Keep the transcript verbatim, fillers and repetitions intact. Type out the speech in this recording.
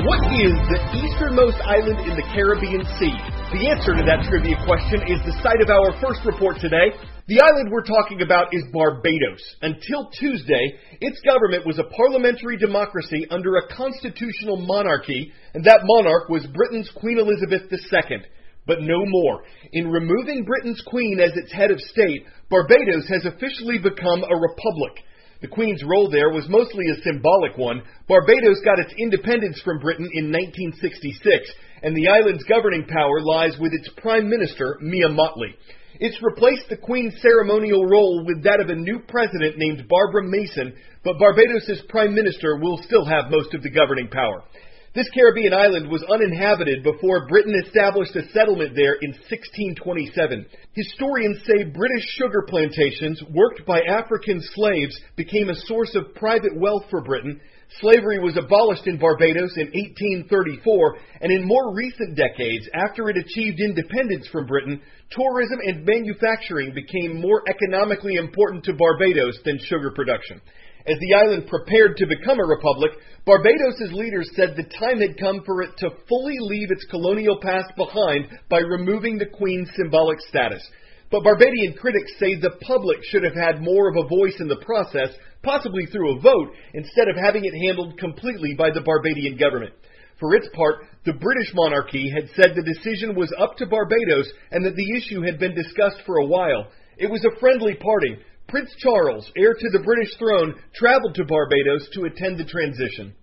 What is the easternmost island in the Caribbean Sea? The answer to that trivia question is the site of our first report today. The island we're talking about is Barbados. Until Tuesday, its government was a parliamentary democracy under a constitutional monarchy, and that monarch was Britain's Queen Elizabeth the Second. But no more. In removing Britain's Queen as its head of state, Barbados has officially become a republic. The Queen's role there was mostly a symbolic one. Barbados got its independence from Britain in nineteen sixty-six, and the island's governing power lies with its Prime Minister, Mia Mottley. It's replaced the Queen's ceremonial role with that of a new president named Barbara Mason, but Barbados' Prime Minister will still have most of the governing power. This Caribbean island was uninhabited before Britain established a settlement there in sixteen twenty-seven. Historians say British sugar plantations worked by African slaves became a source of private wealth for Britain. Slavery was abolished in Barbados in eighteen thirty-four, and in more recent decades, after it achieved independence from Britain, tourism and manufacturing became more economically important to Barbados than sugar production. As the island prepared to become a republic, Barbados' leaders said the time had come for it to fully leave its colonial past behind by removing the Queen's symbolic status. But Barbadian critics say the public should have had more of a voice in the process, possibly through a vote, instead of having it handled completely by the Barbadian government. For its part, the British monarchy had said the decision was up to Barbados and that the issue had been discussed for a while. It was a friendly parting. Prince Charles, heir to the British throne, traveled to Barbados to attend the transition.